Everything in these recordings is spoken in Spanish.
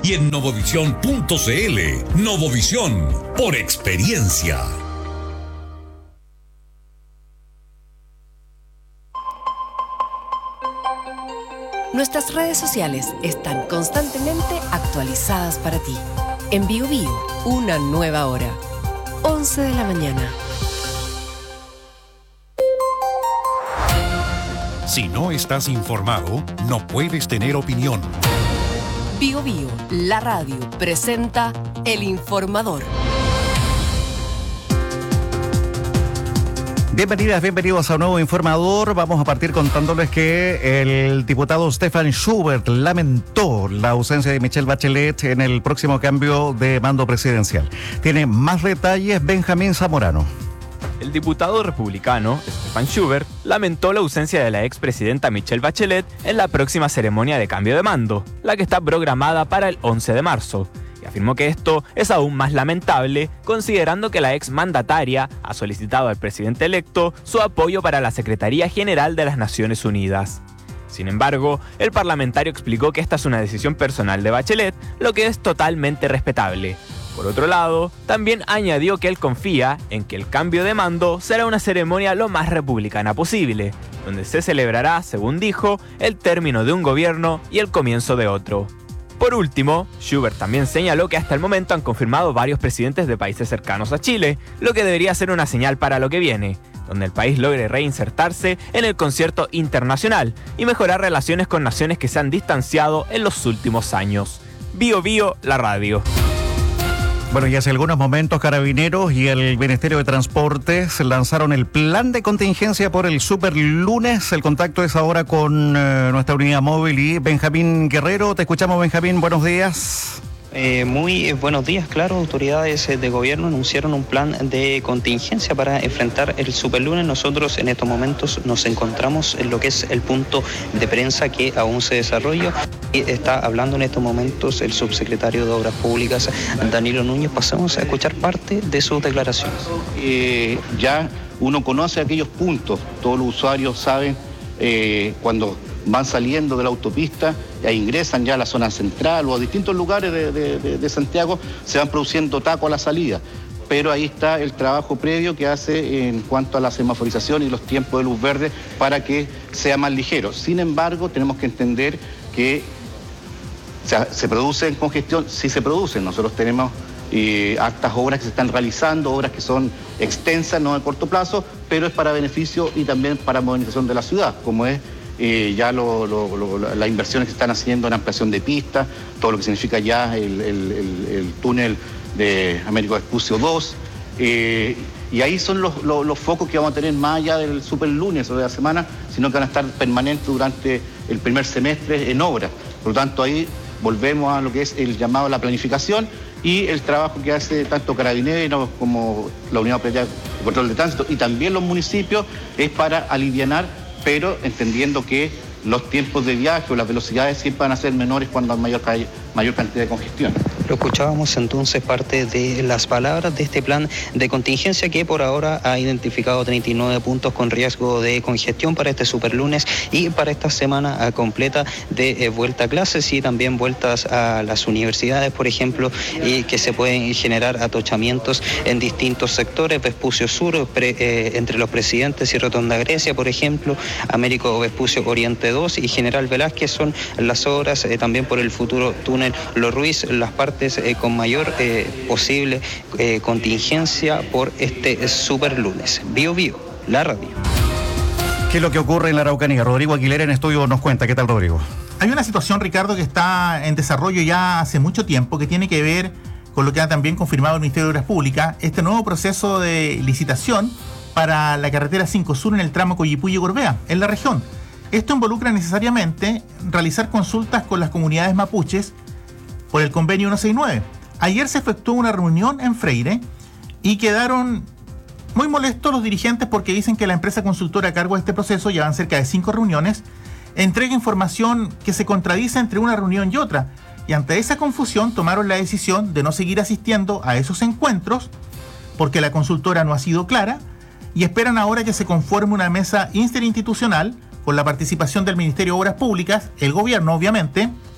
y en Novovision.cl. Novovision, por experiencia. Nuestras redes sociales están constantemente actualizadas para ti. En Bio Bio, una nueva hora. 11 de la mañana. Si no estás informado, no puedes tener opinión. Bio Bio, la radio, presenta El Informador. Bienvenidas, bienvenidos a un nuevo Informador. Vamos a partir contándoles que el diputado Stefan Schubert lamentó la ausencia de Michelle Bachelet en el próximo cambio de mando presidencial. Tiene más detalles Benjamín Zamorano. El diputado republicano, Stefan Schubert, lamentó la ausencia de la expresidenta Michelle Bachelet en la próxima ceremonia de cambio de mando, la que está programada para el 11 de marzo. Y afirmó que esto es aún más lamentable, considerando que la exmandataria ha solicitado al presidente electo su apoyo para la Secretaría General de las Naciones Unidas. Sin embargo, el parlamentario explicó que esta es una decisión personal de Bachelet, lo que es totalmente respetable. Por otro lado, también añadió que él confía en que el cambio de mando será una ceremonia lo más republicana posible, donde se celebrará, según dijo, el término de un gobierno y el comienzo de otro. Por último, Schubert también señaló que hasta el momento han confirmado varios presidentes de países cercanos a Chile, lo que debería ser una señal para lo que viene, donde el país logre reinsertarse en el concierto internacional y mejorar relaciones con naciones que se han distanciado en los últimos años. Bio Bio, la radio. Bueno, y hace algunos momentos Carabineros y el Ministerio de Transportes lanzaron el plan de contingencia por el Superlunes. El contacto es ahora con nuestra unidad móvil y Benjamín Guerrero. Te escuchamos, Benjamín, buenos días. Muy buenos días, claro, autoridades de gobierno anunciaron un plan de contingencia para enfrentar el Superlunes. Nosotros en estos momentos nos encontramos en lo que es el punto de prensa que aún se desarrolla. Y está hablando en estos momentos el subsecretario de Obras Públicas, Danilo Núñez. Pasamos a escuchar parte de sus declaraciones. Ya uno conoce aquellos puntos, todos los usuarios saben cuando van saliendo de la autopista e ingresan ya a la zona central o a distintos lugares de Santiago, se van produciendo tacos a la salida. Pero ahí está el trabajo previo que hace en cuanto a la semaforización y los tiempos de luz verde para que sea más ligero. Sin embargo, tenemos que entender que se producen congestión, sí se producen. Nosotros tenemos hartas obras que se están realizando, obras que son extensas, no de corto plazo, pero es para beneficio y también para modernización de la ciudad, como es ya las inversiones que se están haciendo en ampliación de pistas, todo lo que significa ya el túnel de Américo Vespucio 2, y ahí son los focos que vamos a tener más allá del Superlunes o de la semana, sino que van a estar permanentes durante el primer semestre en obras. Por lo tanto, ahí volvemos a lo que es el llamado a la planificación y el trabajo que hace tanto Carabineros como la Unidad Operativa de Control de Tránsito y también los municipios, es para alivianar, pero entendiendo que los tiempos de viaje o las velocidades siempre van a ser menores cuando hay mayor cantidad de congestión. Lo escuchábamos entonces parte de las palabras de este plan de contingencia que por ahora ha identificado 39 puntos con riesgo de congestión para este Superlunes y para esta semana completa de vuelta a clases y también vueltas a las universidades, por ejemplo, y que se pueden generar atochamientos en distintos sectores. Vespucio Sur, entre los Presidentes y Rotonda Grecia, por ejemplo, Américo Vespucio Oriente 2 y General Velázquez son las obras, también por el futuro túnel Los Ruiz, las partes con mayor posible contingencia por este Superlunes. Bio Bio, la radio. ¿Qué es lo que ocurre en la Araucanía? Rodrigo Aguilera en estudio nos cuenta. ¿Qué tal, Rodrigo? Hay una situación, Ricardo, que está en desarrollo ya hace mucho tiempo, que tiene que ver con lo que ha también confirmado el Ministerio de Obras Públicas, este nuevo proceso de licitación para la carretera 5 Sur en el tramo Coyipulli-Gorbea, en la región. Esto involucra necesariamente realizar consultas con las comunidades mapuches por el convenio 169. Ayer se efectuó una reunión en Freire y quedaron muy molestos los dirigentes porque dicen que la empresa consultora a cargo de este proceso, ya van cerca de 5 reuniones, entrega información que se contradice entre una reunión y otra. Y ante esa confusión tomaron la decisión de no seguir asistiendo a esos encuentros porque la consultora no ha sido clara y esperan ahora que se conforme una mesa interinstitucional con la participación del Ministerio de Obras Públicas, el gobierno obviamente,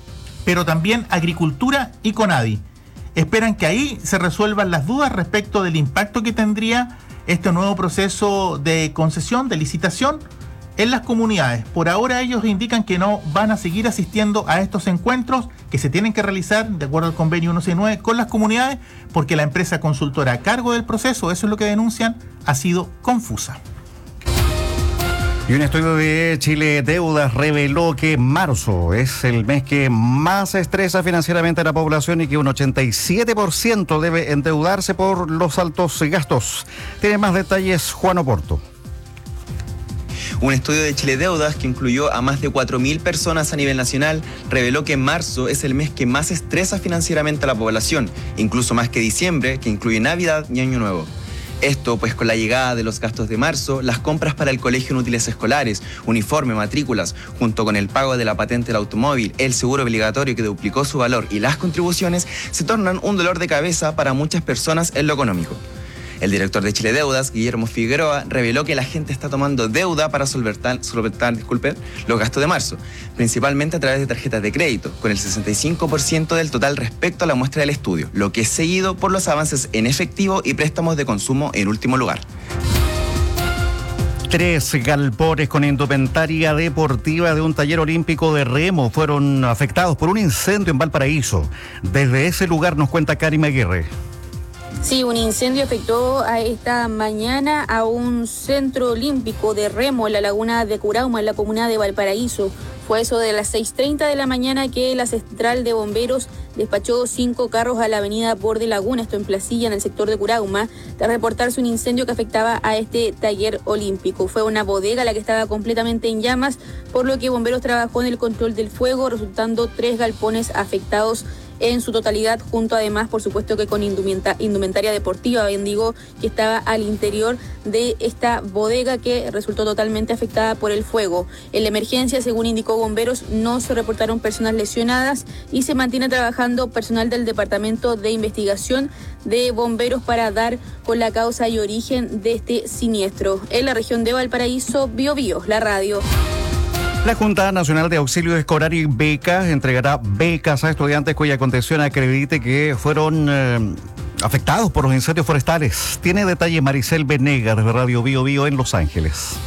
pero también Agricultura y CONADI. Esperan que ahí se resuelvan las dudas respecto del impacto que tendría este nuevo proceso de concesión, de licitación en las comunidades. Por ahora ellos indican que no van a seguir asistiendo a estos encuentros que se tienen que realizar de acuerdo al convenio 169 con las comunidades, porque la empresa consultora a cargo del proceso, eso es lo que denuncian, ha sido confusa. Y un estudio de Chile Deudas reveló que marzo es el mes que más estresa financieramente a la población y que un 87% debe endeudarse por los altos gastos. Tiene más detalles Juan Oporto. Un estudio de Chile Deudas que incluyó a más de 4.000 personas a nivel nacional reveló que marzo es el mes que más estresa financieramente a la población, incluso más que diciembre, que incluye Navidad y Año Nuevo. Esto, pues con la llegada de los gastos de marzo, las compras para el colegio en útiles escolares, uniforme, matrículas, junto con el pago de la patente del automóvil, el seguro obligatorio que duplicó su valor y las contribuciones, se tornan un dolor de cabeza para muchas personas en lo económico. El director de Chile Deudas, Guillermo Figueroa, reveló que la gente está tomando deuda para solventar los gastos de marzo, principalmente a través de tarjetas de crédito, con el 65% del total respecto a la muestra del estudio, lo que es seguido por los avances en efectivo y préstamos de consumo en último lugar. 3 galpones con indumentaria deportiva de un taller olímpico de remo fueron afectados por un incendio en Valparaíso. Desde ese lugar nos cuenta Karim Aguirre. Sí, un incendio afectó a esta mañana a un centro olímpico de remo en la laguna de Curauma, en la comuna de Valparaíso. Fue eso de las 6:30 de la mañana que la central de bomberos despachó 5 carros a la avenida Borde Laguna, esto en Placilla, en el sector de Curauma, tras reportarse un incendio que afectaba a este taller olímpico. Fue una bodega la que estaba completamente en llamas, por lo que bomberos trabajó en el control del fuego, resultando 3 galpones afectados en su totalidad, junto además, por supuesto, que con indumentaria deportiva, bien digo, que estaba al interior de esta bodega que resultó totalmente afectada por el fuego. En la emergencia, según indicó bomberos, no se reportaron personas lesionadas y se mantiene trabajando personal del Departamento de Investigación de Bomberos para dar con la causa y origen de este siniestro. En la región de Valparaíso, Biobío, la radio. La Junta Nacional de Auxilio Escolar y Becas entregará becas a estudiantes cuya condición acredite que fueron afectados por los incendios forestales. Tiene detalle Maricel Venegas desde Radio Biobío en Los Ángeles.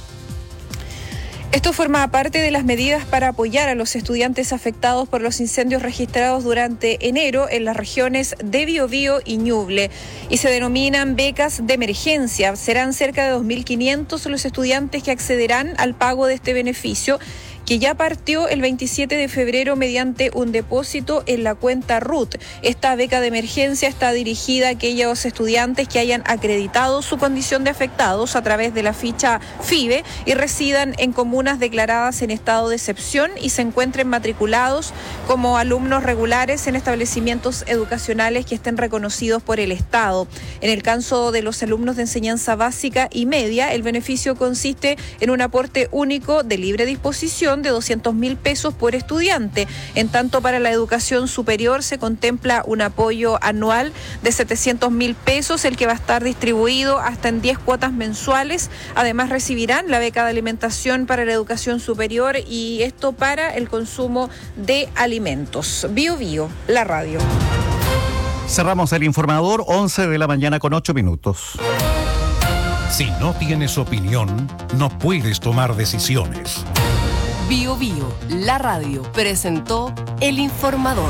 Esto forma parte de las medidas para apoyar a los estudiantes afectados por los incendios registrados durante enero en las regiones de Biobío y Ñuble y se denominan becas de emergencia. Serán cerca de 2.500 los estudiantes que accederán al pago de este beneficio, que ya partió el 27 de febrero mediante un depósito en la cuenta RUT. Esta beca de emergencia está dirigida a aquellos estudiantes que hayan acreditado su condición de afectados a través de la ficha FIBE y residan en comunas declaradas en estado de excepción y se encuentren matriculados como alumnos regulares en establecimientos educacionales que estén reconocidos por el Estado. En el caso de los alumnos de enseñanza básica y media, el beneficio consiste en un aporte único de libre disposición de 200.000 pesos por estudiante. En tanto, para la educación superior se contempla un apoyo anual de 700.000 pesos, el que va a estar distribuido hasta en 10 cuotas mensuales. Además, recibirán la beca de alimentación para la educación superior y esto para el consumo de alimentos. Biobío, la radio. Cerramos el informador, 11 de la mañana con 8 minutos. Si no tienes opinión, no puedes tomar decisiones. Biobío, la radio, presentó El Informador.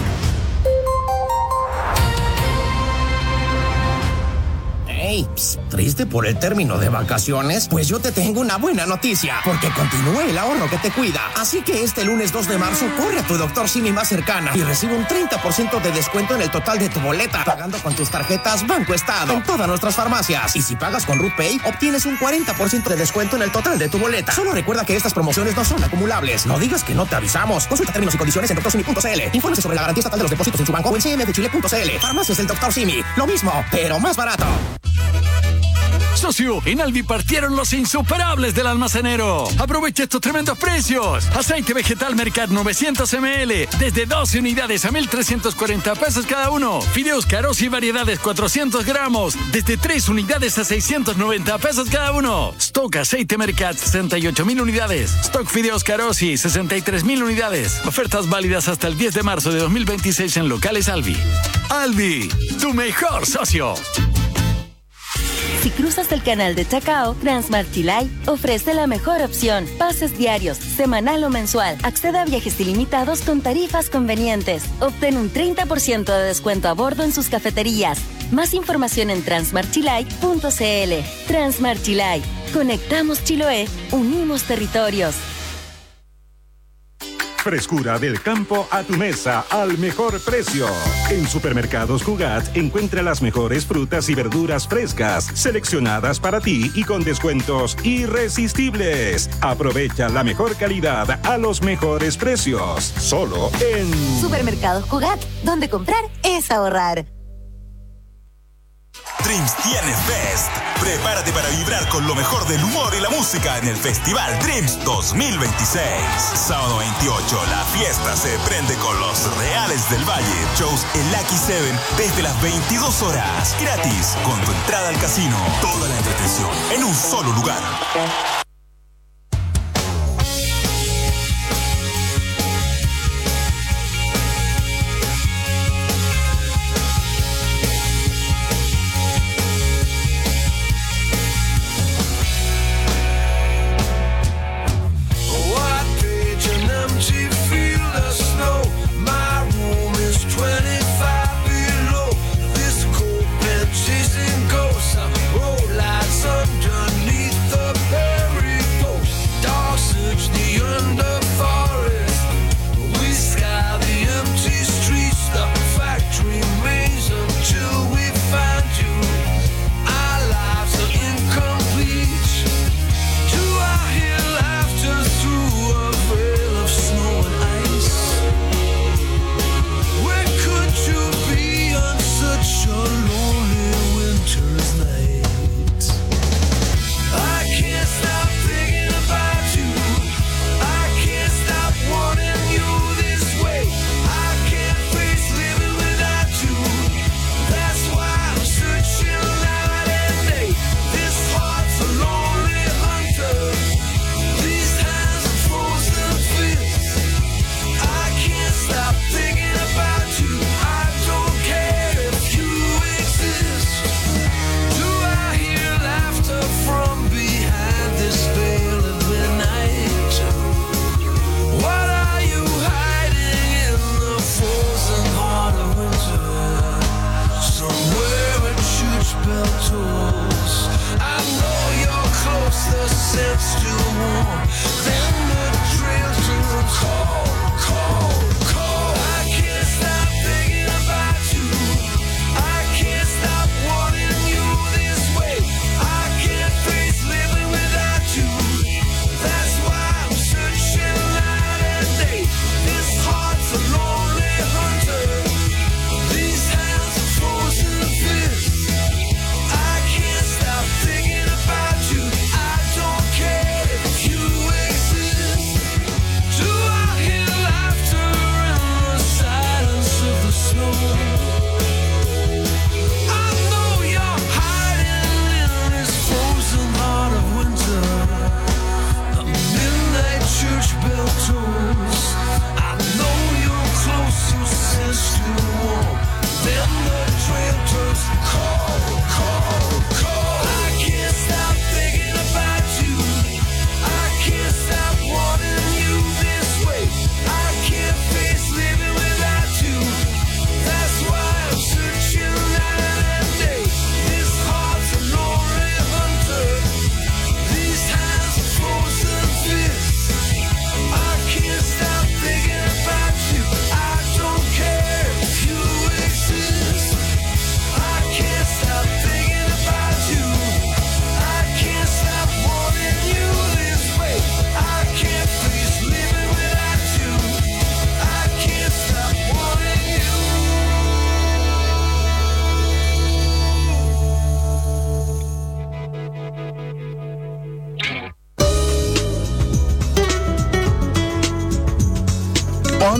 Hey, ¿triste por el término de vacaciones? Pues yo te tengo una buena noticia, porque continúa el ahorro que te cuida. Así que este lunes 2 de marzo, corre a tu Dr. Simi más cercana y recibe un 30% de descuento en el total de tu boleta, pagando con tus tarjetas Banco Estado en todas nuestras farmacias. Y si pagas con RutPay, obtienes un 40% de descuento en el total de tu boleta. Solo recuerda que estas promociones no son acumulables. No digas que no te avisamos. Consulta términos y condiciones en drsimi.cl. Infórmese sobre la garantía estatal de los depósitos en su banco o en cmfchile.cl. Farmacias del Dr. Simi. Lo mismo, pero más barato. Socio, en Alvi partieron los insuperables del almacenero. Aprovecha estos tremendos precios. Aceite vegetal Mercat 900 ml, desde 12 unidades a 1,340 pesos cada uno. Fideos Carosi y variedades 400 gramos, desde 3 unidades a 690 pesos cada uno. Stock aceite Mercat 68,000 unidades. Stock Fideos Carosi 63,000 unidades. Ofertas válidas hasta el 10 de marzo de 2026 en locales Alvi. Alvi, tu mejor socio. Si cruzas el canal de Chacao, Transmart Chilay ofrece la mejor opción. Pases diarios, semanal o mensual. Accede a viajes ilimitados con tarifas convenientes. Obtén un 30% de descuento a bordo en sus cafeterías. Más información en transmartchilay.cl. Transmart Chilay. Conectamos Chiloé, unimos territorios. Frescura del campo a tu mesa al mejor precio. En Supermercados Cugat encuentra las mejores frutas y verduras frescas, seleccionadas para ti y con descuentos irresistibles. Aprovecha la mejor calidad a los mejores precios. Solo en Supermercados Cugat, donde comprar es ahorrar. Dreams tiene Fest. Prepárate para vibrar con lo mejor del humor y la música en el Festival Dreams 2026. Sábado 28, la fiesta se prende con los Reales del Valle. Shows en Lucky 7 desde las 22 horas. Gratis, con tu entrada al casino. Toda la entretención en un solo lugar. Chasing ghosts, road lights underneath the berry.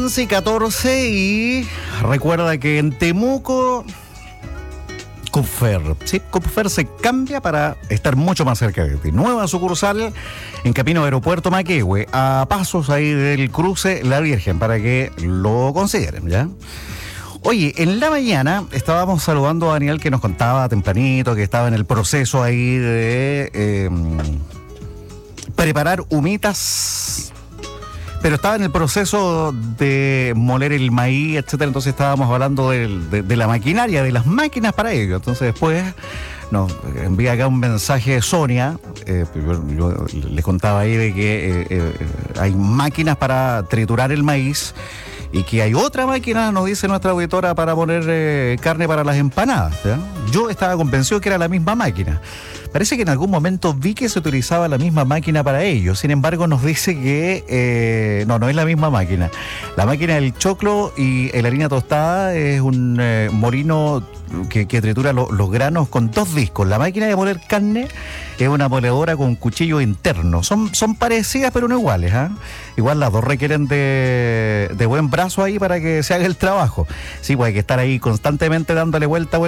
11:14 y recuerda que en Temuco Cupfer, sí, Cupfer se cambia para estar mucho más cerca de ti. Nueva sucursal en camino Aeropuerto Maquehue, a pasos ahí del cruce La Virgen, para que lo consideren, ¿ya? Oye, en la mañana estábamos saludando a Daniel, que nos contaba tempranito que estaba en el proceso ahí de preparar humitas, pero estaba en el proceso de moler el maíz, etcétera. Entonces estábamos hablando de la maquinaria, de las máquinas para ello. Entonces después nos envía acá un mensaje de Sonia. Yo les contaba ahí de que hay máquinas para triturar el maíz y que hay otra máquina, nos dice nuestra auditora, para poner carne para las empanadas, ¿ya? Yo estaba convencido que era la misma máquina. Parece que en algún momento vi que se utilizaba la misma máquina para ello. Sin embargo, nos dice que no es la misma máquina. La máquina del choclo y la harina tostada es un molino que tritura los granos con 2 discos. La máquina de moler carne es una moledora con cuchillo interno. Son parecidas pero no iguales, ¿eh? Igual las dos requieren de buen brazo ahí para que se haga el trabajo. Sí, pues hay que estar ahí constantemente dándole vuelta.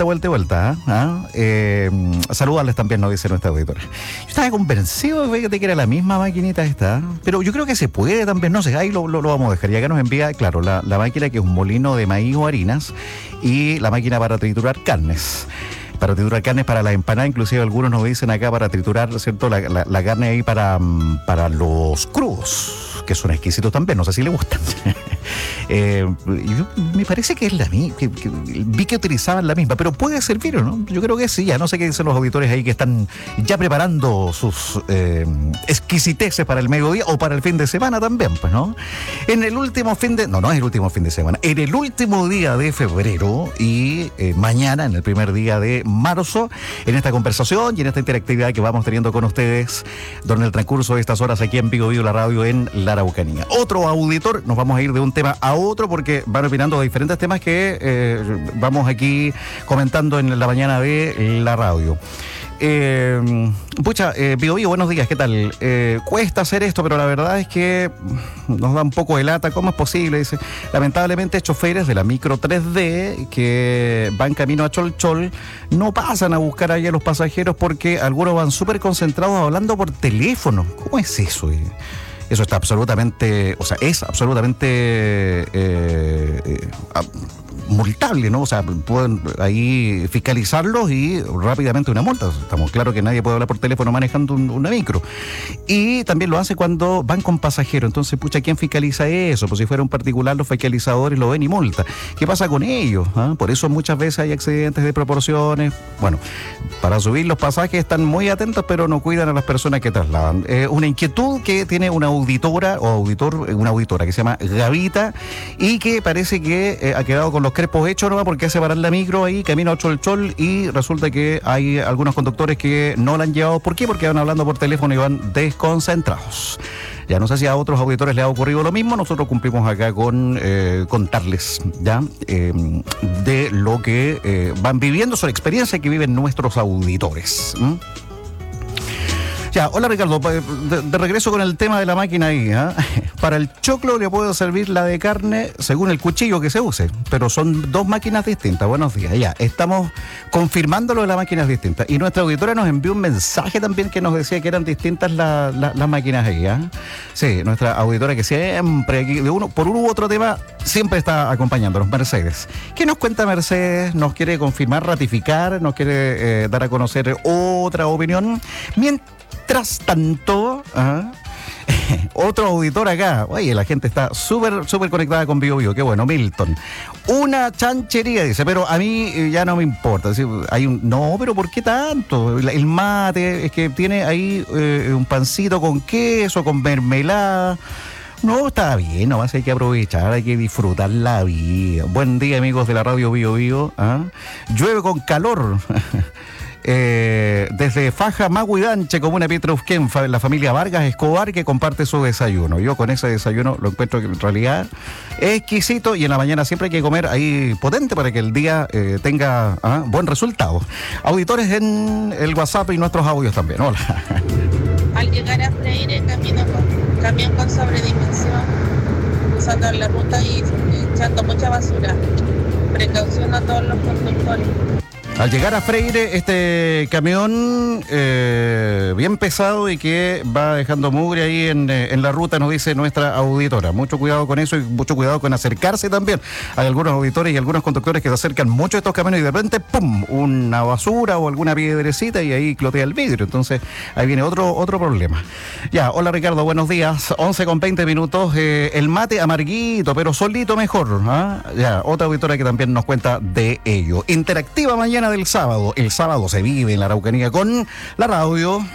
Saludarles también, nos dice nuestra auditora. Yo estaba convencido de que era la misma maquinita esta, pero yo creo que se puede también, no sé, ahí lo vamos a dejar. Y acá nos envía, claro, la máquina que es un molino de maíz o harinas y la máquina para triturar carnes. Para triturar carnes para la empanada, inclusive algunos nos dicen acá para triturar, ¿cierto?, la carne ahí para los crudos, que son exquisitos también, no sé si le gustan. Me parece que es la misma, vi que utilizaban la misma, pero puede servir, ¿o no? Yo creo que sí, ya no sé qué dicen los auditores ahí que están ya preparando sus exquisiteces para el mediodía o para el fin de semana también, pues, ¿no? En el último no es el último fin de semana, en el último día de febrero y mañana, en el primer día de marzo, en esta conversación y en esta interactividad que vamos teniendo con ustedes durante el transcurso de estas horas aquí en Vigo Vigo, la radio en la Araucanía. Otro auditor, nos vamos a ir de un tema a otro porque van opinando de diferentes temas que vamos aquí comentando en la mañana de la radio. Vigo Vigo, buenos días, ¿qué tal? Cuesta hacer esto, pero la verdad es que nos da un poco de lata. ¿Cómo es posible? Dice, lamentablemente choferes de la micro 3D que van camino a Cholchol no pasan a buscar ahí a los pasajeros porque algunos van súper concentrados hablando por teléfono. ¿Cómo es eso? Eso está absolutamente, es absolutamente multable, ¿no? O sea, pueden ahí fiscalizarlos y rápidamente una multa. Estamos claros que nadie puede hablar por teléfono manejando una micro. Y también lo hace cuando van con pasajeros. Entonces, ¿quién fiscaliza eso? Pues si fuera un particular, los fiscalizadores lo ven y multa. ¿Qué pasa con ellos? Por eso muchas veces hay accidentes de proporciones. Bueno, para subir los pasajes están muy atentos, pero no cuidan a las personas que trasladan. Una inquietud que tiene una auditora que se llama Gavita y que parece que ha quedado con los crepos hechos, ¿no? Porque hace parar la micro ahí, camino a Cholchol, y resulta que hay algunos conductores que no la han llevado. ¿Por qué? Porque van hablando por teléfono y van desconcentrados. Ya no sé si a otros auditores les ha ocurrido lo mismo. Nosotros cumplimos acá con contarles ya de lo que van viviendo, son experiencias que viven nuestros auditores. Ya, hola Ricardo, de regreso con el tema de la máquina ahí, ¿eh? Para el choclo le puedo servir la de carne según el cuchillo que se use, pero son 2 máquinas distintas. Buenos días, ya, estamos confirmando lo de las máquinas distintas. Y nuestra auditora nos envió un mensaje también que nos decía que eran distintas las máquinas ahí, ¿eh? Sí, nuestra auditora que siempre aquí, por uno u otro tema, siempre está acompañándonos, Mercedes. ¿Qué nos cuenta Mercedes? ¿Nos quiere confirmar, ratificar? ¿Nos quiere dar a conocer otra opinión? Mientras tanto, otro auditor acá. Oye, la gente está súper conectada con Vigo Vigo. Qué bueno, Milton. Una chanchería, dice, pero a mí ya no me importa. Es decir, no, pero ¿por qué tanto? El mate, es que tiene ahí un pancito con queso, con mermelada. No, está bien, nomás hay que aprovechar, hay que disfrutar la vida. Buen día, amigos de la radio Vigo Vigo. Llueve con calor. Desde Faja, Maguidanche, comuna Pietrusquén, la familia Vargas Escobar, que comparte su desayuno. Yo con ese desayuno lo encuentro en realidad exquisito, y en la mañana siempre hay que comer ahí potente para que el día tenga buen resultado. Auditores en el WhatsApp y nuestros audios también. Hola. Al llegar a Freire, camión con sobredimensión, sacar la ruta y echando mucha basura. Precaución a todos los conductores. Al llegar a Freire, este camión bien pesado y que va dejando mugre ahí en la ruta, nos dice nuestra auditora. Mucho cuidado con eso y mucho cuidado con acercarse también. Hay algunos auditores y algunos conductores que se acercan mucho a estos camiones y de repente, ¡pum!, una basura o alguna piedrecita y ahí clotea el vidrio. Entonces, ahí viene otro problema. Ya, hola Ricardo, buenos días. 11:20. El mate amarguito, pero solito mejor. ¿Ah? Ya, otra auditora que también nos cuenta de ello. Interactiva mañana del sábado. El sábado se vive en la Araucanía con la radio.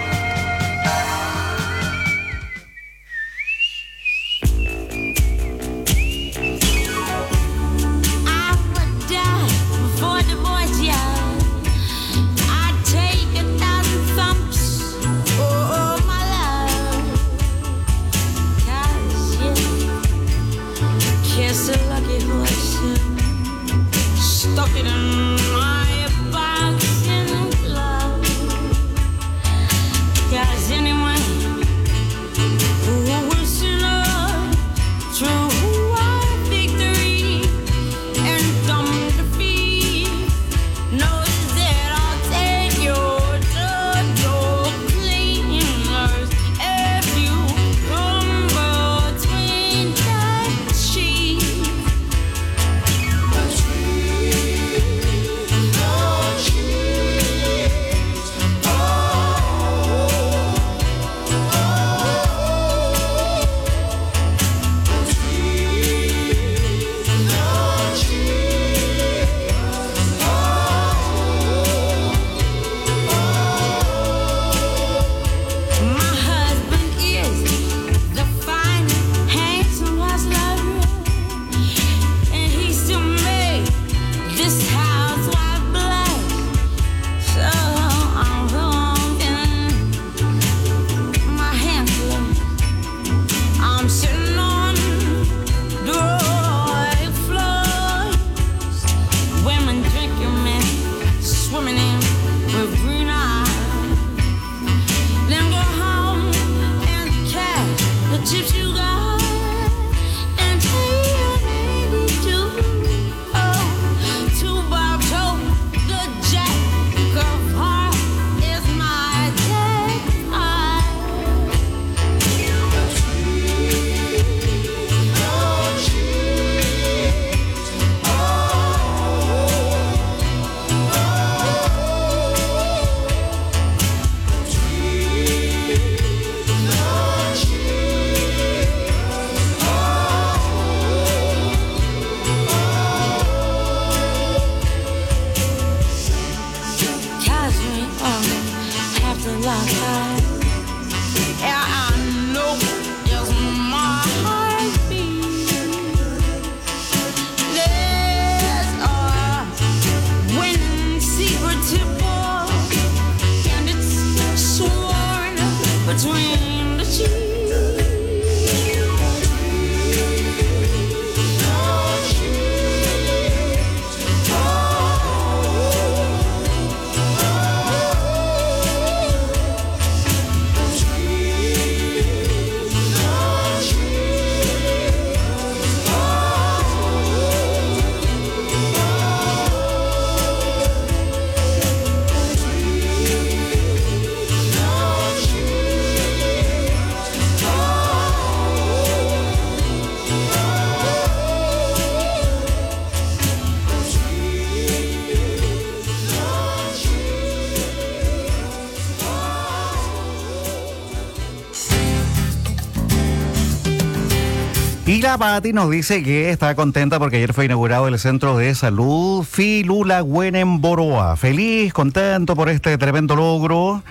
Y la Pati nos dice que está contenta porque ayer fue inaugurado el Centro de Salud Filulahuen en Boroa. Feliz, contento por este tremendo logro.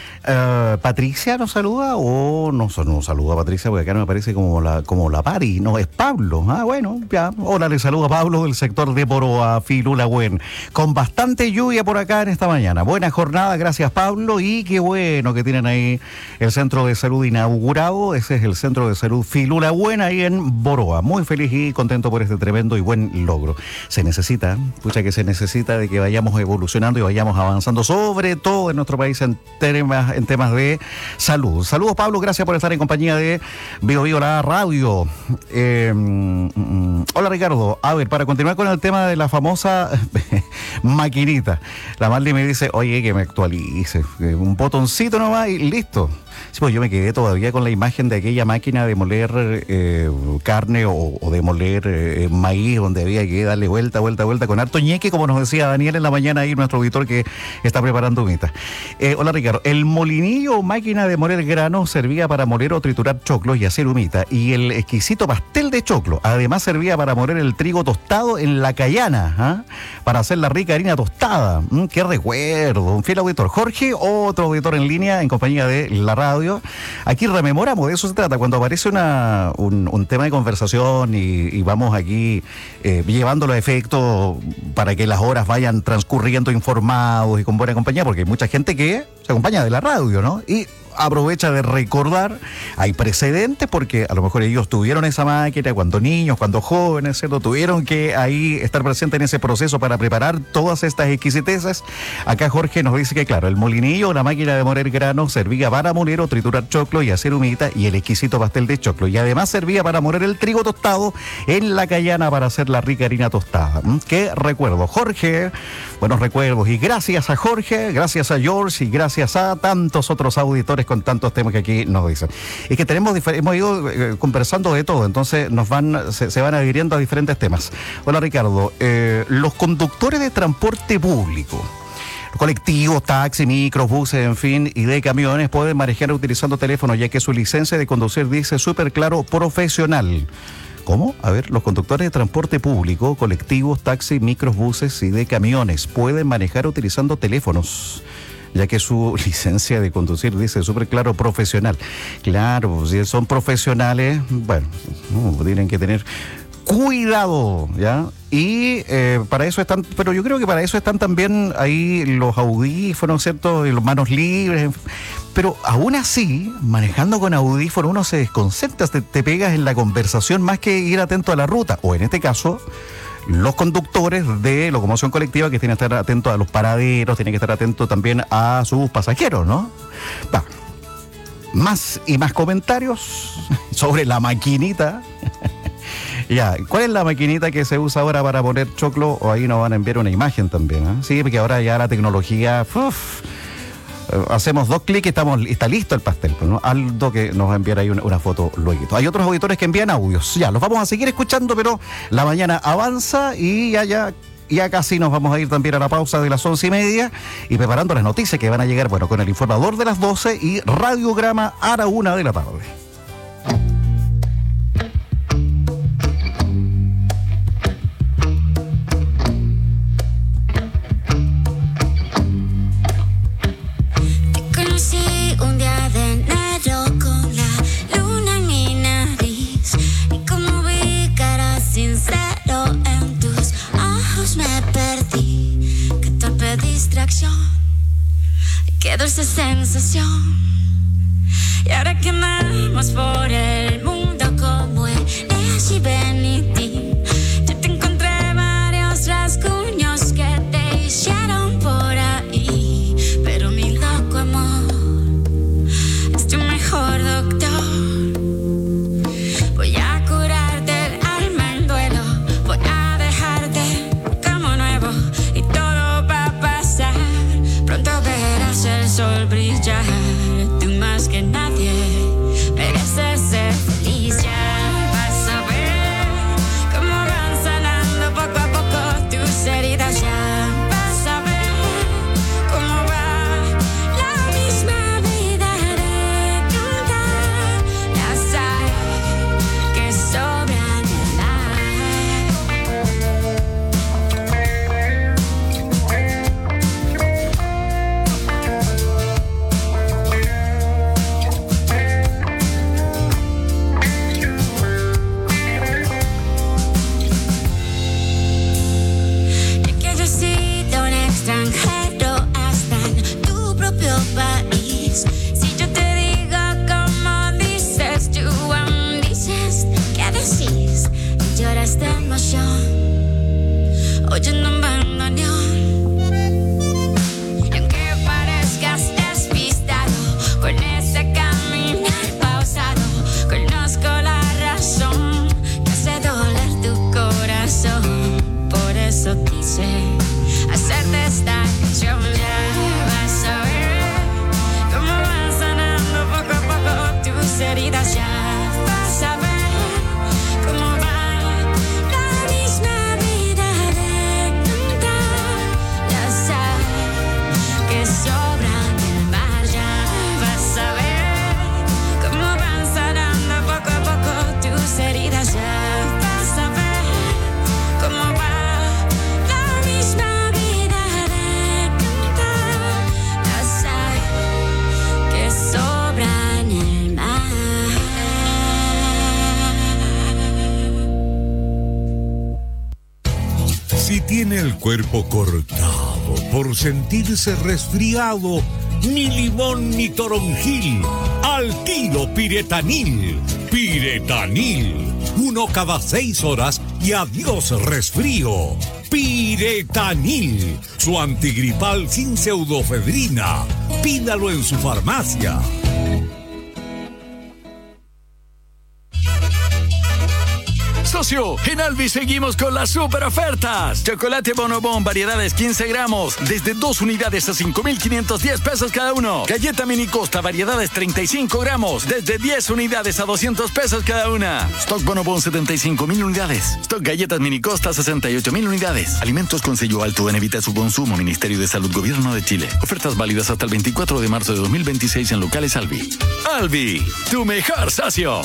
¿Patricia nos saluda o no nos saluda Patricia? Porque acá no me parece como la Pari, no, es Pablo. Ah, bueno, ya. Hola, le saluda Pablo del sector de Boroa, Filulahuen. Con bastante lluvia por acá en esta mañana. Buena jornada, gracias Pablo. Y qué bueno que tienen ahí el Centro de Salud inaugurado. Ese es el Centro de Salud Filulahuen ahí en Boroa. Muy feliz y contento por este tremendo y buen logro. Se necesita, de que vayamos evolucionando y vayamos avanzando, sobre todo en nuestro país en temas en temas de salud. Saludos, Pablo, gracias por estar en compañía de Bio Bio la radio. Hola, Ricardo. A ver, para continuar con el tema de la famosa maquinita, la Marley me dice, oye, que me actualice, un botoncito nomás y listo. Sí, pues yo me quedé todavía con la imagen de aquella máquina de moler carne o de moler maíz, donde había que darle vuelta con harto ñeque, como nos decía Daniel en la mañana ahí, nuestro auditor que está preparando humitas. Hola, Ricardo. El molinillo o máquina de moler grano servía para moler o triturar choclos y hacer humita, y el exquisito pastel de choclo además servía para moler el trigo tostado en la cayana, para hacer la rica harina tostada. ¡Qué recuerdo! Un fiel auditor. Jorge, otro auditor en línea en compañía de la radio. Aquí rememoramos, de eso se trata, cuando aparece un tema de conversación y vamos aquí llevando los efectos para que las horas vayan transcurriendo informados y con buena compañía, porque hay mucha gente que se acompaña de la radio, ¿no? Y aprovecha de recordar, hay precedentes porque a lo mejor ellos tuvieron esa máquina cuando niños, cuando jóvenes, ¿cierto? Tuvieron que ahí estar presentes en ese proceso para preparar todas estas exquisiteces. Acá Jorge nos dice que claro, el molinillo, la máquina de moler grano, servía para moler o triturar choclo y hacer humita, y el exquisito pastel de choclo, y además servía para moler el trigo tostado en la cayana para hacer la rica harina tostada. Qué recuerdo, Jorge, buenos recuerdos, y gracias a Jorge, gracias a George y gracias a tantos otros auditores con tantos temas que aquí nos dicen. Es que hemos ido conversando de todo, entonces se van adhiriendo a diferentes temas. Hola, Ricardo. Los conductores de transporte público, colectivos, taxis, micros, buses, en fin, y de camiones pueden manejar utilizando teléfonos, ya que su licencia de conducir dice súper claro profesional. ¿Cómo? A ver, los conductores de transporte público, colectivos, taxis, micros, buses y de camiones pueden manejar utilizando teléfonos, ya que su licencia de conducir dice súper claro profesional. Claro, si son profesionales, bueno, tienen que tener cuidado, ¿ya? Y para eso están, pero yo creo que para eso están también ahí los audífonos, ¿cierto? Y los manos libres. Pero aún así, manejando con audífonos, uno se desconcentra, te pegas en la conversación más que ir atento a la ruta. O en este caso, los conductores de locomoción colectiva que tienen que estar atentos a los paraderos, tienen que estar atentos también a sus pasajeros, ¿no? Va. Más y más comentarios sobre la maquinita. Ya, ¿cuál es la maquinita que se usa ahora para poner choclo? O ahí nos van a enviar una imagen también, ¿eh? Sí, porque ahora ya la tecnología... hacemos 2 clics y está listo el pastel, ¿no? Aldo que nos va a enviar ahí una foto luego. Hay otros auditores que envían audios. Ya, los vamos a seguir escuchando, pero la mañana avanza y ya casi nos vamos a ir también a la pausa de las 11:30 y preparando las noticias que van a llegar, bueno, con el informador de las 12 y radiograma a la 1 de la tarde. Qué dulce sensación. Y ahora que andamos por el mundo como eres y Benity, yo te encontré varios rasguños que te hicieron por ahí, pero mi loco amor es tu mejor doctor. Voy a curarte el alma en duelo, voy a dejarte como nuevo y todo va a pasar. Pronto verás el sol brillar, tú más que nadie mereces ser feliz. Ya vas a ver cómo sé hacerte esta canción. Ya vas a ver cómo van sanando poco a poco tus heridas. Ya vas a ver cómo va la misma vida de cantar la sal que sobra en el mar. Ya vas a ver cómo van sanando poco a poco tus heridas. Ya vas a ver cómo va la misma vida de cantar la sal que sobra en el mar. Si tiene el cuerpo cortado por sentirse resfriado, ni limón ni toronjil, al tiro Piretanil. Piretanil, 1 cada 6 horas y adiós resfrío. Piretanil, su antigripal sin pseudofedrina. Pídalo en su farmacia. Socio, en Albi seguimos con las super ofertas. Chocolate Bonobón, variedades 15 gramos, desde 2 unidades a 5,510 pesos cada uno. Galleta Mini Costa, variedades 35 gramos, desde 10 unidades a 200 pesos cada una. Stock Bonobón, 75,000 unidades. Stock Galletas Mini Costa, 68,000 unidades. Alimentos con sello alto en evita su consumo. Ministerio de Salud, Gobierno de Chile. Ofertas válidas hasta el 24 de marzo de 2026 en locales Albi. Albi, tu mejor socio.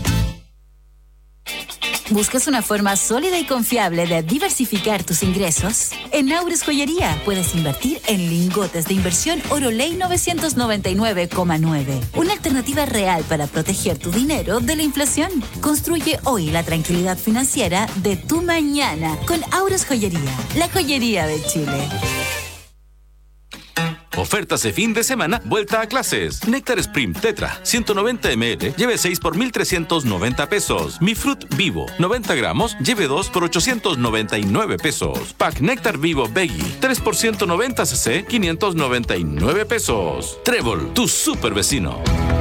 ¿Buscas una forma sólida y confiable de diversificar tus ingresos? En Aures Joyería puedes invertir en lingotes de inversión Oro Ley 999,9. Una alternativa real para proteger tu dinero de la inflación. Construye hoy la tranquilidad financiera de tu mañana con Aures Joyería, la joyería de Chile. Ofertas de fin de semana, vuelta a clases. Néctar Sprint Tetra, 190 ml, lleve 6 por 1,390 pesos. Mi Fruit Vivo, 90 gramos, lleve 2 por 899 pesos. Pack Néctar Vivo Veggie, 3 por 190 cc, 599 pesos. Trébol, tu super vecino.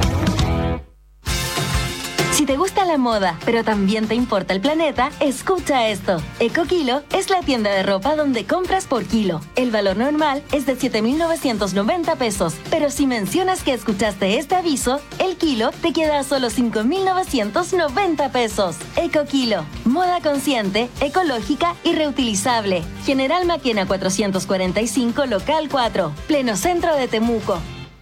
Si te gusta la moda, pero también te importa el planeta, escucha esto. EcoKilo es la tienda de ropa donde compras por kilo. El valor normal es de 7,990 pesos, pero si mencionas que escuchaste este aviso, el kilo te queda a solo 5,990 pesos. EcoKilo, moda consciente, ecológica y reutilizable. General Maquena 445, local 4, pleno centro de Temuco.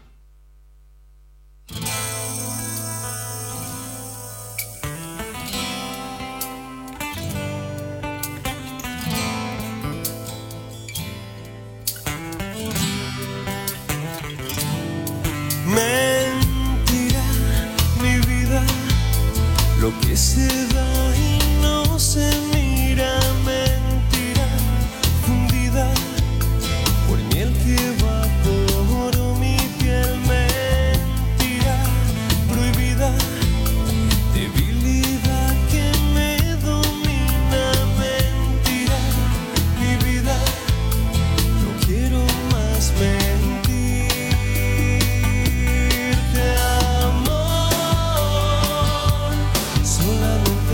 Mentira, mi vida, lo que se da y no se mira. Mentira, fundida por miel que va por mi piel. Mentira, prohibida, debilidad que me domina. Mentira, mi vida, no quiero más mentir. Solamente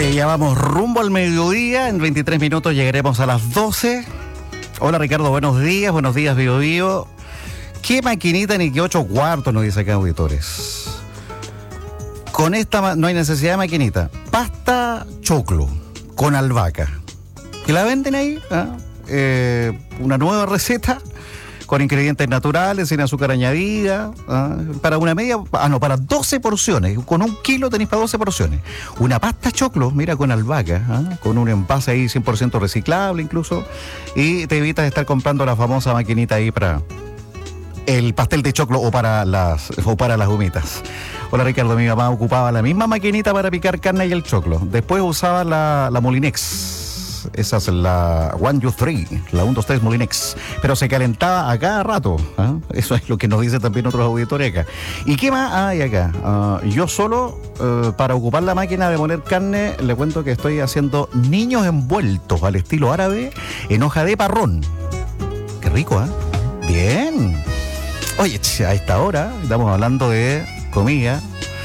Oye, ya vamos rumbo al mediodía. En 23 minutos llegaremos a las 12. Hola Ricardo, buenos días Bio Bio. ¿Qué maquinita ni qué 8 cuartos nos dice acá auditores? Con esta no hay necesidad de maquinita. Pasta choclo con albahaca. ¿Que la venden ahí? Una nueva receta con ingredientes naturales, sin azúcar añadida, para una media, para 12 porciones. Con 1 kilo tenéis para 12 porciones. Una pasta choclo, mira, con albahaca, con un envase ahí 100% reciclable incluso, y te evitas estar comprando la famosa maquinita ahí para el pastel de choclo o para las humitas. Hola Ricardo, mi mamá ocupaba la misma maquinita para picar carne y el choclo. Después usaba la Molinex. Esa es la 1, 2, 3, la 1, 2, 3 Molinex. Pero se calentaba a cada rato. Eso es lo que nos dicen también otros auditores acá. ¿Y qué más hay acá? Yo solo, para ocupar la máquina de moler carne, le cuento que estoy haciendo niños envueltos al estilo árabe en hoja de parrón. Qué rico, Bien. Oye, a esta hora estamos hablando de comida.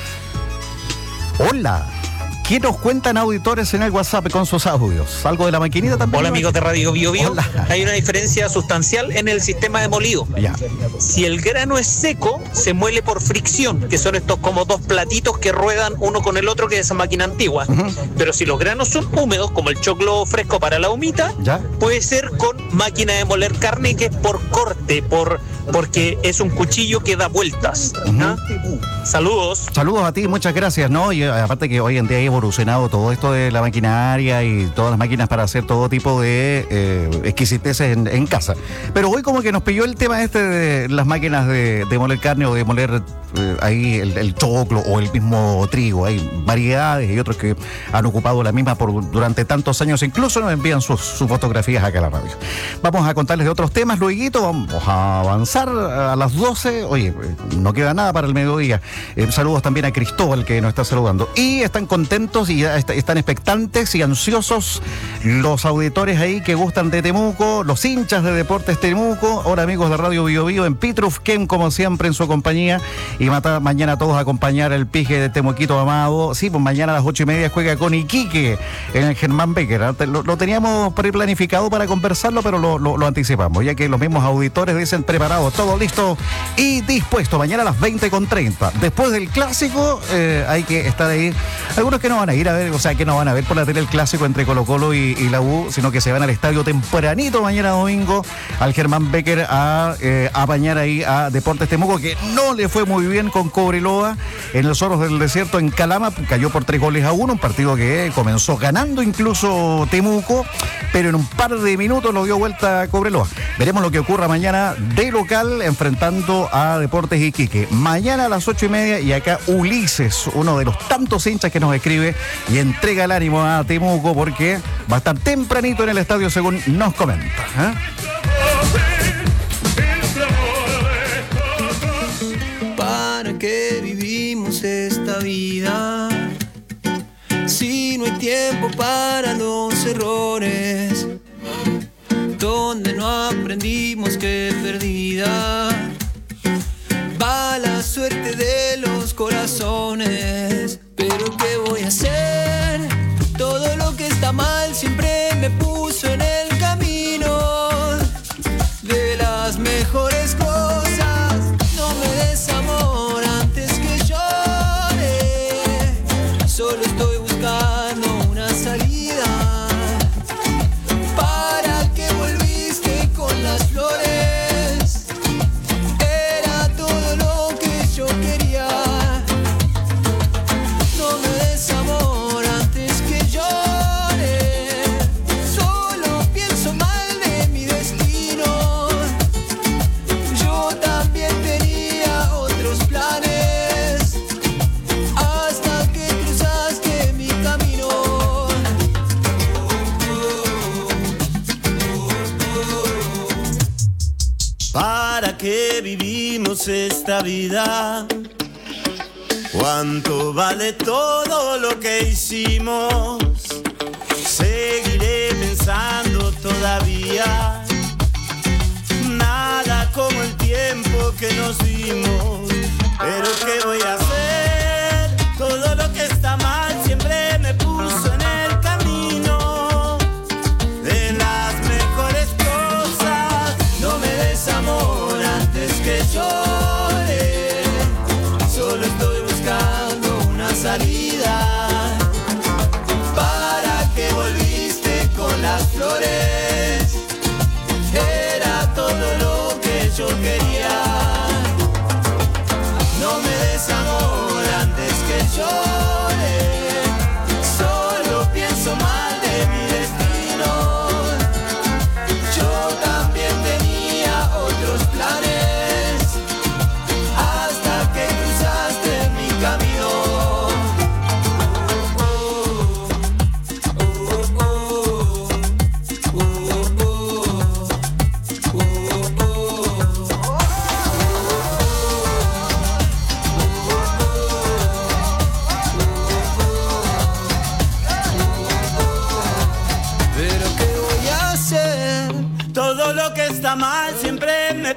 Hola. ¿Qué nos cuentan auditores en el WhatsApp con sus audios? ¿Algo de la maquinita también? Hola amigos de Radio Bio Bio. Hay una diferencia sustancial en el sistema de molido. Ya. Si el grano es seco, se muele por fricción, que son estos como 2 platitos que ruedan uno con el otro, que es esa máquina antigua. Pero si los granos son húmedos, como el choclo fresco para la humita, puede ser con máquina de moler carne, que es por corte, porque es un cuchillo que da vueltas. Saludos. Saludos a ti, muchas gracias, ¿no? Y aparte que hoy en día hay evolucionado todo esto de la maquinaria y todas las máquinas para hacer todo tipo de exquisiteces en casa. Pero hoy como que nos pilló el tema de las máquinas de moler carne o de moler ahí el choclo o el mismo trigo. Hay variedades y otros que han ocupado la misma durante tantos años. Incluso nos envían sus fotografías acá a la radio. Vamos a contarles de otros temas. Luego vamos a avanzar a las 12. Oye, no queda nada para el mediodía. Saludos también a Cristóbal, que nos está saludando. Y están contentos y ya están expectantes y ansiosos los auditores ahí que gustan de Temuco, los hinchas de Deportes Temuco. Hola amigos de Radio Bio Bio en Pitrufquén, como siempre en su compañía. Y mañana a todos a acompañar el pije de Temuquito amado. Sí, pues mañana a las 8:30 juega con Iquique en el Germán Becker. Lo teníamos planificado para conversarlo, pero lo anticipamos, ya que los mismos auditores dicen preparado, todo listo y dispuesto. Mañana a las 20:30. Después del clásico, hay que estar ahí. Algunos que no van a ir a ver, que no van a ver por la tele el clásico entre Colo-Colo y la U, sino que se van al estadio tempranito mañana domingo al Germán Becker a apañar ahí a Deportes Temuco, que no le fue muy bien con Cobreloa en los Zorros del Desierto en Calama. Cayó por 3-1, un partido que comenzó ganando incluso Temuco, pero en un par de minutos lo dio vuelta a Cobreloa. Veremos lo que ocurra mañana de local enfrentando a Deportes Iquique. Mañana a las 8:30 y acá Ulises, uno de los tantos hinchas que nos escribe y entrega el ánimo a Temuco porque va a estar tempranito en el estadio según nos comenta. ¿Para qué vivimos esta vida? Si no hay tiempo para los errores, donde no aprendimos que perdida va la suerte de los corazones. Pero ¿qué voy a hacer? Todo lo que está mal siempre me puso en el camino de las mejores cosas. No me des amor antes que llore. Solo estoy buscando una salida. ¿Para qué volviste con las flores? Era todo lo que yo quería. No me des amor antes que llore. Solo pienso mal de mi destino. Yo también tenía otros planes hasta que cruzaste mi camino. ¿Para qué vivimos esta vida? ¿Cuánto vale todo lo que hicimos? Seguiré pensando todavía. Nada como el tiempo que nos dimos. Pero ¿qué voy a hacer? Todo lo que está mal siempre me puso en el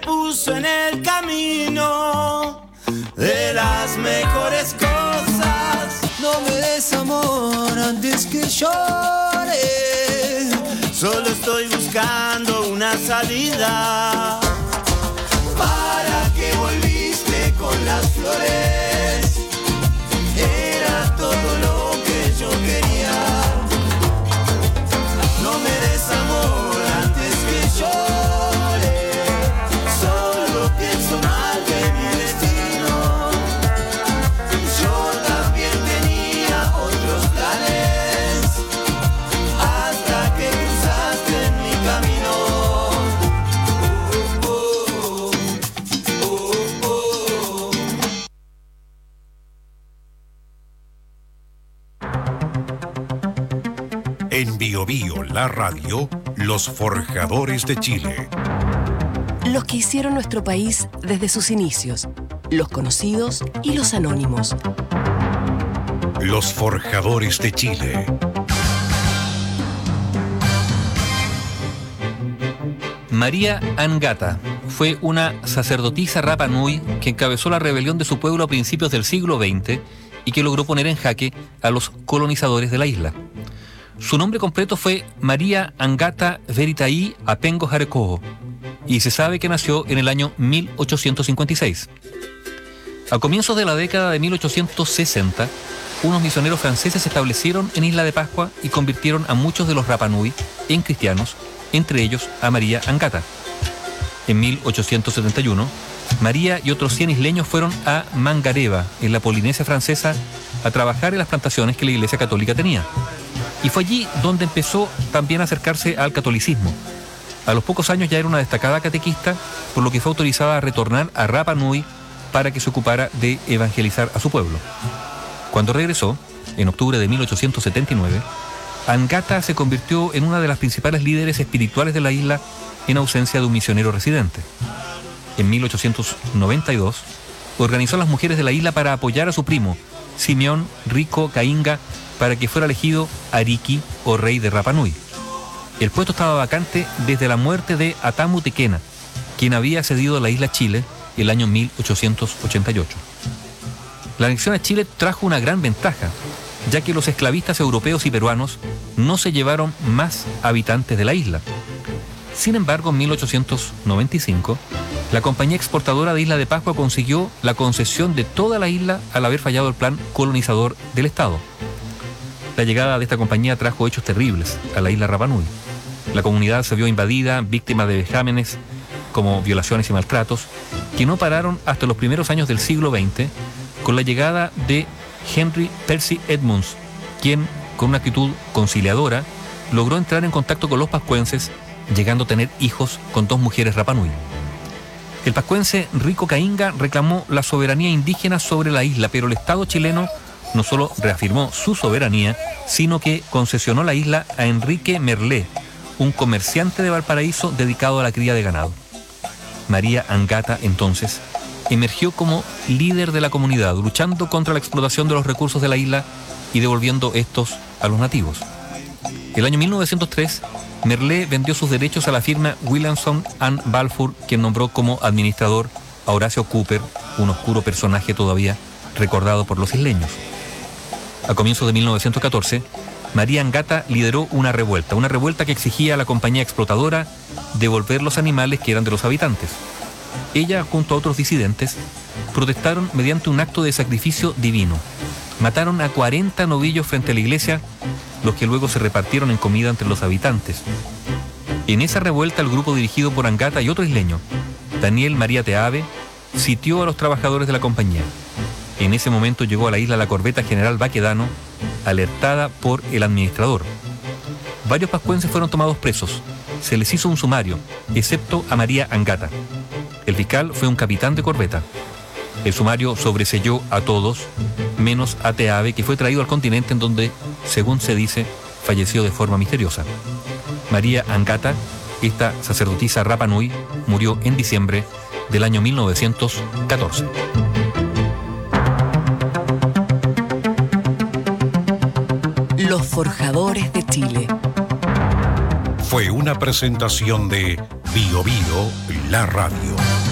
puso en el camino de las mejores cosas. No me des amor antes que llore. Solo estoy buscando una salida. ¿Para qué volviste con las flores? Era todo lo que yo quería. No me des amor antes que llore. Solo pienso mal de mi destino. Yo también tenía otros planes hasta que cruzaste en mi camino. En Bio Bio, la radio, los forjadores de Chile. Los que hicieron nuestro país desde sus inicios, los conocidos y los anónimos. Los forjadores de Chile. María Angata fue una sacerdotisa Rapa Nui que encabezó la rebelión de su pueblo a principios del siglo XX y que logró poner en jaque a los colonizadores de la isla. Su nombre completo fue María Angata Veritai Apengo Jarekoho y se sabe que nació en el año 1856. A comienzos de la década de 1860, unos misioneros franceses se establecieron en Isla de Pascua y convirtieron a muchos de los Rapa Nui en cristianos, entre ellos a María Angata. En 1871, María y otros 100 isleños fueron a Mangareva, en la Polinesia francesa, a trabajar en las plantaciones que la Iglesia Católica tenía. Y fue allí donde empezó también a acercarse al catolicismo. A los pocos años ya era una destacada catequista, por lo que fue autorizada a retornar a Rapa Nui para que se ocupara de evangelizar a su pueblo. Cuando regresó, en octubre de 1879, Angata se convirtió en una de las principales líderes espirituales de la isla en ausencia de un misionero residente. En 1892, organizó a las mujeres de la isla para apoyar a su primo, Simeón Rico Cainga, para que fuera elegido Ariki o rey de Rapa Nui. El puesto estaba vacante desde la muerte de Atamu Tekena, quien había cedido la isla a Chile el año 1888. La anexión a Chile trajo una gran ventaja, ya que los esclavistas europeos y peruanos no se llevaron más habitantes de la isla. Sin embargo, en 1895, la compañía exportadora de Isla de Pascua consiguió la concesión de toda la isla al haber fallado el plan colonizador del Estado. La llegada de esta compañía trajo hechos terribles a la isla Rapa Nui. La comunidad se vio invadida, víctima de vejámenes como violaciones y maltratos, que no pararon hasta los primeros años del siglo XX, con la llegada de Henry Percy Edmonds, quien, con una actitud conciliadora, logró entrar en contacto con los pascuenses, llegando a tener hijos con 2 mujeres Rapa Nui. El pascuense Rico Cainga reclamó la soberanía indígena sobre la isla, pero el Estado chileno no solo reafirmó su soberanía, sino que concesionó la isla a Enrique Merlé, un comerciante de Valparaíso dedicado a la cría de ganado. María Angata, entonces, emergió como líder de la comunidad, luchando contra la explotación de los recursos de la isla y devolviendo estos a los nativos. El año 1903, Merlé vendió sus derechos a la firma Williamson & Balfour, quien nombró como administrador a Horacio Cooper, un oscuro personaje todavía recordado por los isleños. A comienzos de 1914, María Angata lideró una revuelta que exigía a la compañía explotadora devolver los animales que eran de los habitantes. Ella, junto a otros disidentes, protestaron mediante un acto de sacrificio divino. Mataron a 40 novillos frente a la iglesia, los que luego se repartieron en comida entre los habitantes. En esa revuelta, el grupo dirigido por Angata y otro isleño, Daniel María Teave, sitió a los trabajadores de la compañía. En ese momento llegó a la isla la corbeta General Baquedano, alertada por el administrador. Varios pascuenses fueron tomados presos. Se les hizo un sumario, excepto a María Angata. El fiscal fue un capitán de corbeta. El sumario sobreseyó a todos, menos a Teave, que fue traído al continente en donde, según se dice, falleció de forma misteriosa. María Angata, esta sacerdotisa Rapa Nui, murió en diciembre del año 1914. Los forjadores de Chile. Fue una presentación de Bio Bio, la radio.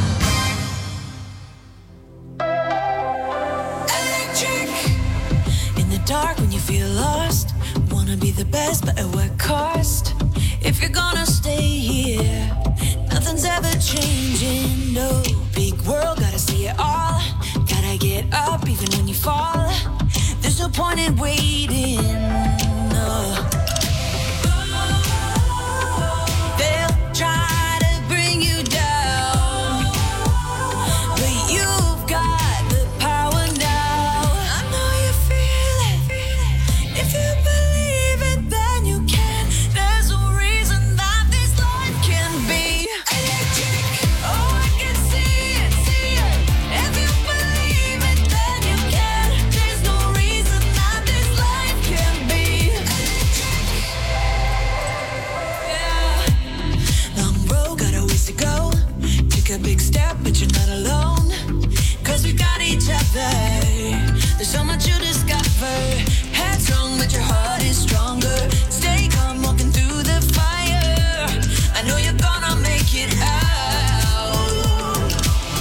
dark when you feel lost. Wanna be the best, but at what cost? If you're gonna stay here, nothing's ever changing, no. Big world, gotta see it all. Gotta get up even when you fall. There's no point in waiting, no. They'll try to bring you down, but you've got the power now. I know you feel it. If you believe it, then you can. There's no reason that this life can be electric. Oh, I can see it, see it. If you believe it, then you can. There's no reason that this life can be electric. Yeah. Long road, got a ways to go. Take a big step, but you're not alone. 'Cause we got each other. There's so much you discover. Headstrong, but your heart is stronger. Stay calm, walking through the fire. I know you're gonna make it out.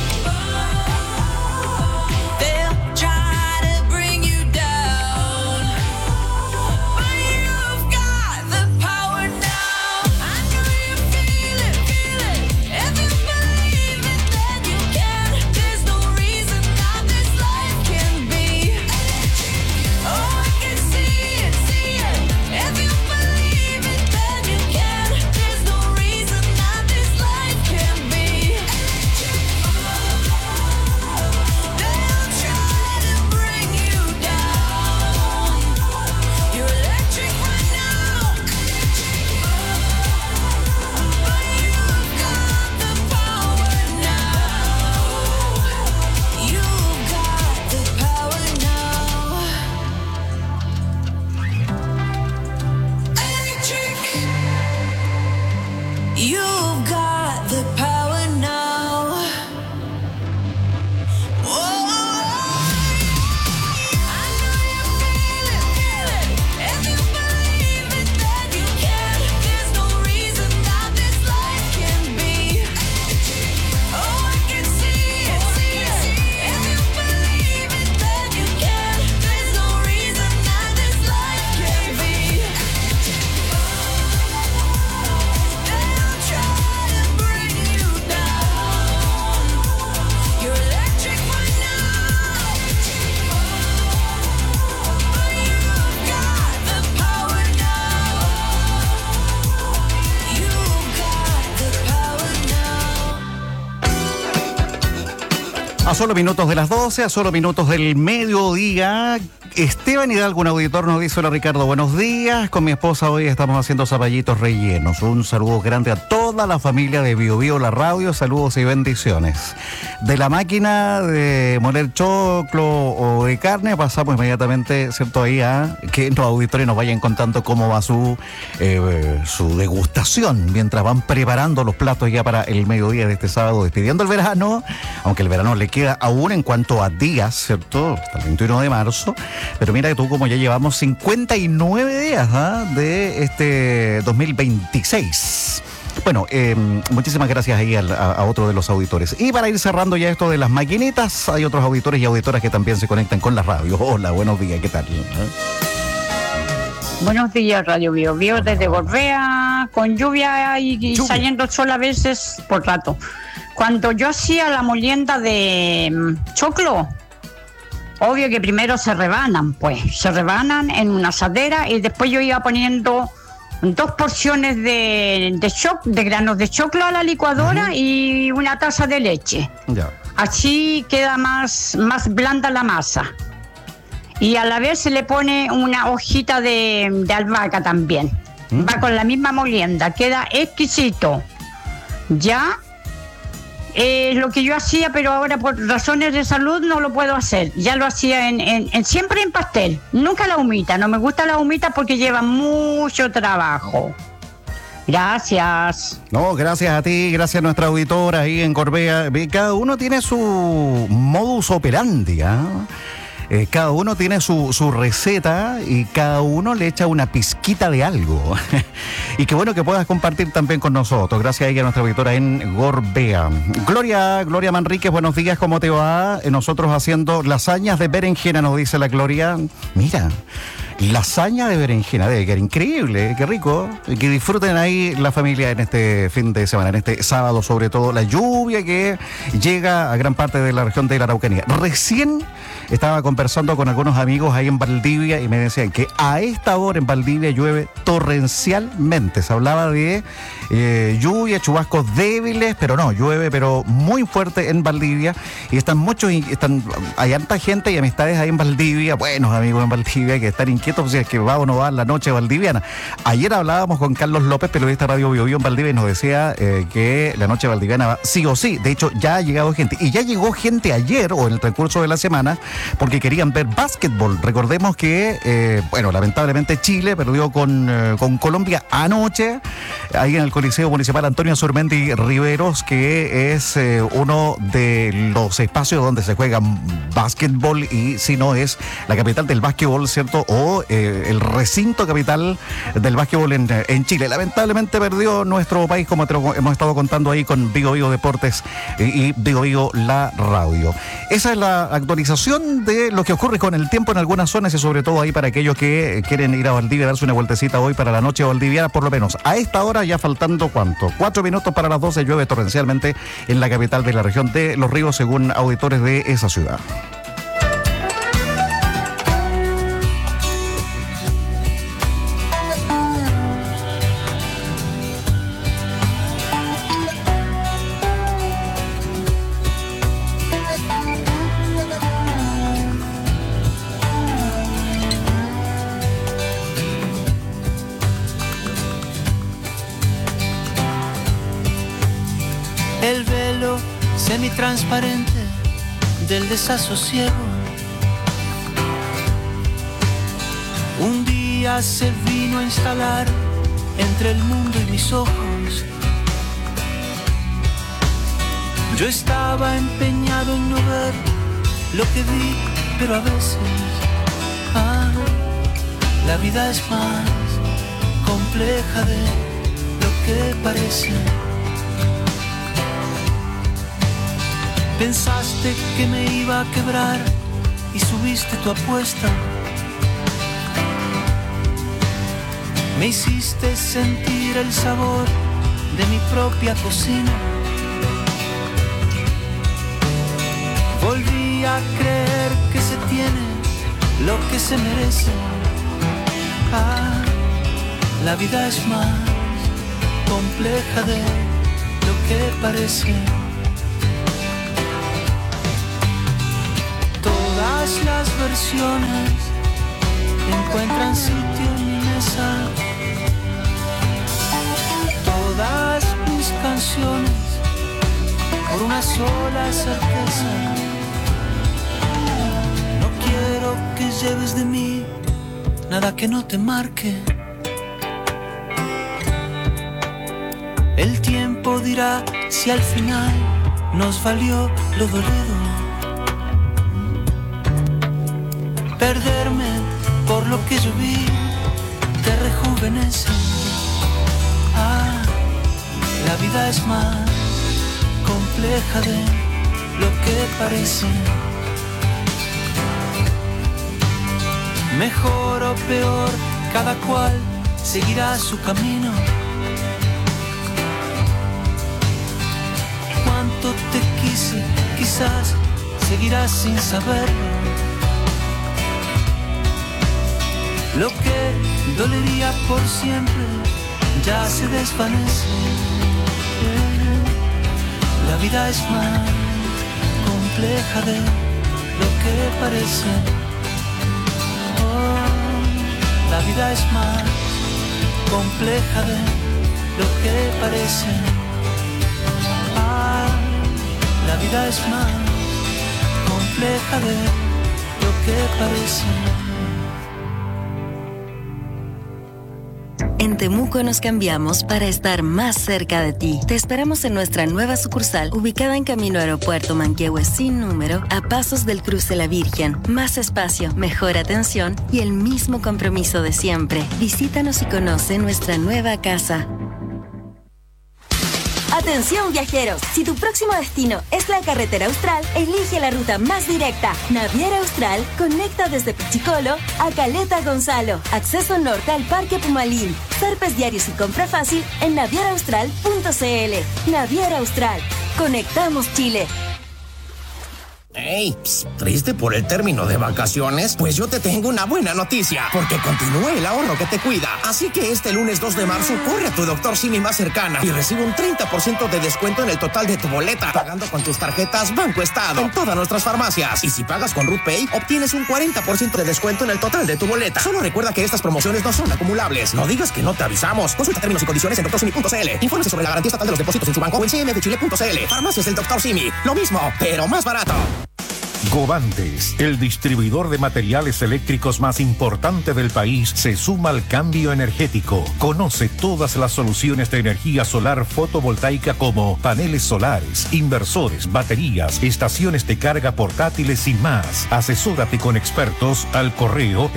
They'll try to bring you down, but you've got the power now. I know you feel it, feel it. If you believe it, then you can. There's no reason that this life can be electric. Oh, I can see it, see it. If you believe it, then you can. There's no reason that this life can be electric. They'll try to bring you down. You're electric right now, but you've got the power now. You've got the power now. Electric. You've got the power now. Whoa. I know you feel it, feel it. If you believe it, then you can. There's no reason that this life can be electric. Oh, I can see it, see it. If you believe it, then you can. There's no reason that this life can be electric. They'll try to bring you down. You're electric right now, but you've got the power now. You've got the power now. A solo minutos de las 12, a solo minutos del mediodía, Esteban Hidalgo, un auditor, nos dice: hola Ricardo, buenos días. Con mi esposa hoy estamos haciendo zapallitos rellenos. Un saludo grande a toda la familia de Bio Bio, la radio. Saludos y bendiciones. De la máquina de moler choclo o de carne pasamos inmediatamente, ¿cierto? Ahí a que los auditores nos vayan contando cómo va su degustación mientras van preparando los platos ya para el mediodía de este sábado, despidiendo el verano, aunque el verano le queda aún en cuanto a días, ¿cierto? Hasta el 21 de marzo. Pero mira que tú, como ya llevamos 59 días de este 2026. Bueno, muchísimas gracias ahí a otro de los auditores. Y para ir cerrando ya esto de las maquinitas, hay otros auditores y auditoras que también se conectan con la radio. Hola, buenos días, ¿qué tal? Buenos días, Radio Bio Bio, desde Gorbea, con lluvia y saliendo el sol a veces por rato. Cuando yo hacía la molienda de choclo, obvio que primero se rebanan en una asadera y después yo iba poniendo 2 porciones de granos de choclo a la licuadora y una taza de leche. Ya. Así queda más blanda la masa. Y a la vez se le pone una hojita de albahaca también. Va con la misma molienda, queda exquisito. Ya. Lo que yo hacía, pero ahora por razones de salud no lo puedo hacer. Ya lo hacía siempre en pastel, nunca la humita. No me gusta la humita porque lleva mucho trabajo. Gracias. No, gracias a ti, gracias a nuestra auditora ahí en Gorbea. Cada uno tiene su modus operandi, ¿ah? Cada uno tiene su receta y cada uno le echa una pizquita de algo. Y qué bueno que puedas compartir también con nosotros. Gracias a ella, nuestra auditora en Gorbea. Gloria Manríquez, buenos días, ¿cómo te va? Nosotros haciendo lasañas de berenjena, nos dice la Gloria. Mira, lasaña de berenjena, debe quedar increíble, qué rico. Y que disfruten ahí la familia en este fin de semana, en este sábado, sobre todo la lluvia que llega a gran parte de la región de la Araucanía. Recién estaba conversando con algunos amigos ahí en Valdivia y me decían que a esta hora en Valdivia llueve torrencialmente. Se hablaba de lluvia, chubascos débiles, pero no, llueve pero muy fuerte en Valdivia y hay harta gente y amistades ahí en Valdivia, buenos amigos en Valdivia que están inquietos si es que va o no va la noche valdiviana. Ayer hablábamos con Carlos López, periodista de Radio Bio Bio en Valdivia, y nos decía que la noche valdiviana va sí o sí. De hecho, ya ha llegado gente. Y ya llegó gente ayer o en el transcurso de la semana porque querían ver básquetbol. Recordemos que, lamentablemente Chile perdió con Colombia anoche, ahí en el Coliseo Municipal Antonio Surmendi Riveros, que es uno de los espacios donde se juega básquetbol y si no es la capital del básquetbol, ¿cierto? O el recinto capital del básquetbol en Chile. Lamentablemente perdió nuestro país, como hemos estado contando ahí con Bio Bio Deportes y Bio Bio La Radio. Esa es la actualización de lo que ocurre con el tiempo en algunas zonas y sobre todo ahí para aquellos que quieren ir a Valdivia, darse una vueltecita hoy para la noche valdiviana, por lo menos a esta hora, ya faltando ¿cuánto? 4 minutos para las 12, llueve torrencialmente en la capital de la región de Los Ríos, según auditores de esa ciudad. El velo semitransparente del desasosiego. Un día se vino a instalar entre el mundo y mis ojos. Yo estaba empeñado en no ver lo que vi, pero a veces, la vida es más compleja de lo que parece. Pensaste que me iba a quebrar y subiste tu apuesta. Me hiciste sentir el sabor de mi propia cocina. Volví a creer que se tiene lo que se merece. La vida es más compleja de lo que parece. Todas las versiones encuentran sitio en mi mesa. Todas mis canciones por una sola certeza. No quiero que lleves de mí nada que no te marque. El tiempo dirá si al final nos valió lo dolido. Perderme por lo que yo vi te rejuvenece. La vida es más compleja de lo que parece. Mejor o peor, cada cual seguirá su camino. Cuánto te quise, quizás seguirás sin saberlo. Lo que dolería por siempre ya se desvanece. La vida es más compleja de lo que parece. La vida es más compleja de lo que parece. La vida es más compleja de lo que parece. En Temuco nos cambiamos para estar más cerca de ti. Te esperamos en nuestra nueva sucursal, ubicada en Camino Aeropuerto Manquehue sin número, a pasos del Cruce La Virgen. Más espacio, mejor atención y el mismo compromiso de siempre. Visítanos y conoce nuestra nueva casa. Atención viajeros, si tu próximo destino es la carretera austral, elige la ruta más directa. Naviera Austral conecta desde Pichicolo a Caleta Gonzalo. Acceso norte al Parque Pumalín. Zarpes diarios y compra fácil en navieraustral.cl. Naviera Austral. Conectamos Chile. Hey, ¿triste por el término de vacaciones? Pues yo te tengo una buena noticia, porque continúa el ahorro que te cuida. Así que este lunes 2 de marzo corre a tu doctor Simi más cercana y recibe un 30% de descuento en el total de tu boleta, pagando con tus tarjetas Banco Estado en todas nuestras farmacias. Y si pagas con Root Pay, obtienes un 40% de descuento en el total de tu boleta. Solo recuerda que estas promociones no son acumulables. No digas que no te avisamos. Consulta términos y condiciones en doctorsimi.cl. Infórmese sobre la garantía estatal de los depósitos en su banco o en cmfchile.cl. Farmacias del Dr. Simi. Lo mismo, pero más barato. Govantes, el distribuidor de materiales eléctricos más importante del país, se suma al cambio energético. Conoce todas las soluciones de energía solar fotovoltaica como paneles solares, inversores, baterías, estaciones de carga portátiles y más. Asesórate con expertos al correo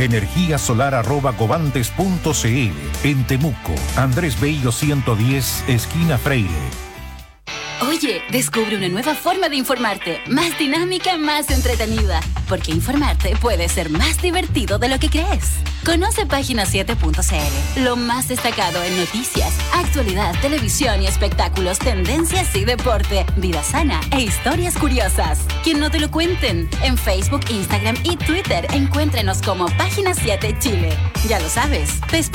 energiasolar@govantes.cl. En Temuco, Andrés Bello 110, esquina Freire. Oye, descubre una nueva forma de informarte, más dinámica, más entretenida, porque informarte puede ser más divertido de lo que crees. Conoce página7.cl, lo más destacado en noticias, actualidad, televisión y espectáculos, tendencias y deporte, vida sana e historias curiosas. Que no te lo cuenten. En Facebook, Instagram y Twitter, encuéntrenos como Página 7 Chile. Ya lo sabes, te